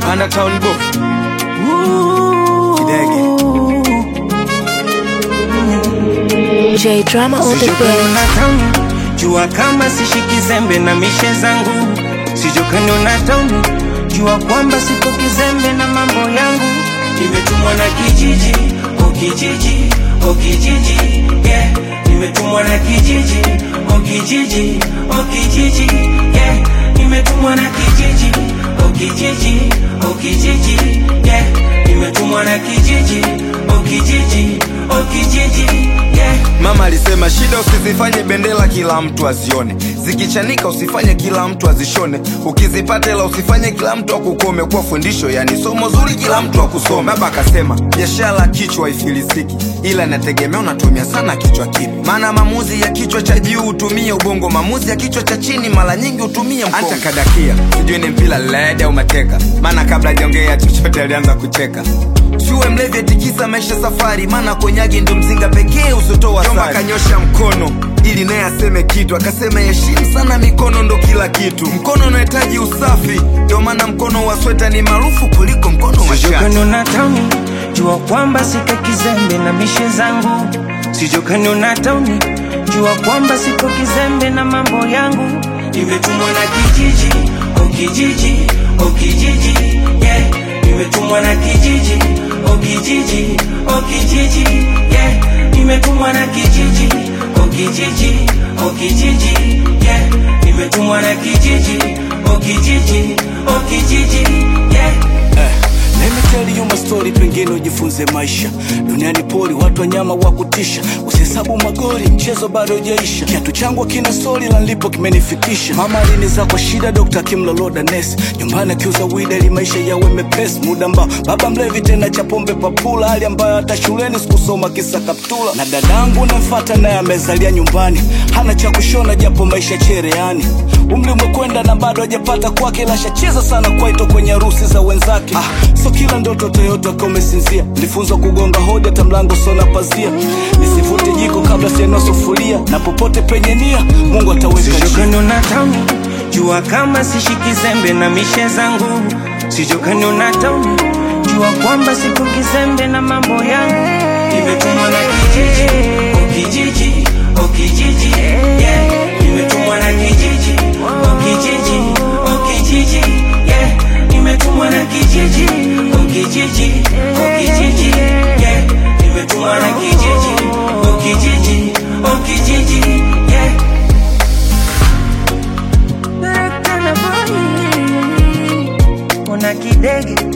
Ana town book Kidege J Drama on the beat. Jua kama sishiki zembe na mishe zangu. Sijokani unatauni, jua kwamba sipo kizembe na mambo yangu. Nimetumwa na kijiji, oh kijiji, oh kijiji, yeah. Nimetumwa na kijiji, oh kijiji, oh kijiji, yeah. Nimetumwa na kijiji, oh kijiji, oh kijiji, yeah. Nimetumwa na kijiji, oh kijiji, oh kijiji, yeah. Mama alisema shida usizifanye bendera kila mtu azione. Zikichanika usifanye kila mtu azishone. Ukizipata ila usifanye kila mtu akukome. Kwa fundisho yani somo zuri kila mtu akusome. Baba akasema biashara kichwa haifilisiki, ila nategemea unatumia sana kichwa kipi. Maana maamuzi ya kichwa cha juu utumie ubongo, maamuzi ya kichwa cha chini mara nyingi utumie mkono. Hata kadakia sijui ni mpira led au mateka, maana kabla hajaongea chochote alianza kucheka. Siwe mlevi atikisa maisha safari, maana konyagi ndo mzinga pekee usotoa sari. Jomba kanyosha mkono ili naye aseme kitu, akasema heshimu sana mikono ndo kila kitu. Mkono unahitaji usafi, ndio maana mkono wa sweta ni maarufu kuliko mkono wa shati. Sijokani unatauni, jua kwamba sipo kizembe na mishe zangu. Sijokani unatauni, jua kwamba sipo kizembe na mambo yangu. Nimetumwa na kijiji, oh kijiji, oh kijiji, yeah. Nimetumwa na kijiji, oh kijiji, oh kijiji, yeah. Nimetumwa na kijiji, oh kijiji, oh kijiji, yeah. Nimetumwa na kijiji, oh kijiji, oh kijiji, yeah. Let me tell you my story, pengine ujifunze maisha. Duniani poli, watu wanyama wa kutisha. Usihesabu magoli, mchezo bado hujaisha. Kiatu changu kina soli la nilipo kimenifikisha. Mama aliniza kwa shida, Dr. Kimloloda nesi. Nyumbani akiuza weed ili maisha yawe mepesi. Muda ambao baba mlevi tena cha pombe papula, hali ambayo hata shuleni sikusoma kisa kaptula. Na dadangu namfuata naye amezalia nyumbani, hana cha kushona japo maisha chereani. Umri umekwenda na bado hajapata kwake, ila shacheza sana kwaito kwenye harusi za wenzake. So kila ndoto Toyota kama umesinzia. Nilifunzwa kugonga hodi hata mlango sona pazia. Nisivute jiko kabla sieno sufuria, na popote penye nia Mungu ataweka njia. Sijokani unatauni, jua kama sishiki zembe na mishe zangu. Sijokani unatauni, jua kwamba sipo kizembe na mambo yangu. Nimetumwa na kijiji, oh kijiji, oh kijiji, yeah. Nimetumwa na kijiji, oh kijiji, oh kijiji, yeah. Nimetumwa na kijiji, oh kijiji, oh kijiji, yeah. Nimetumwa na kijiji, oh kijiji, oh kijiji, yeah. Una kidege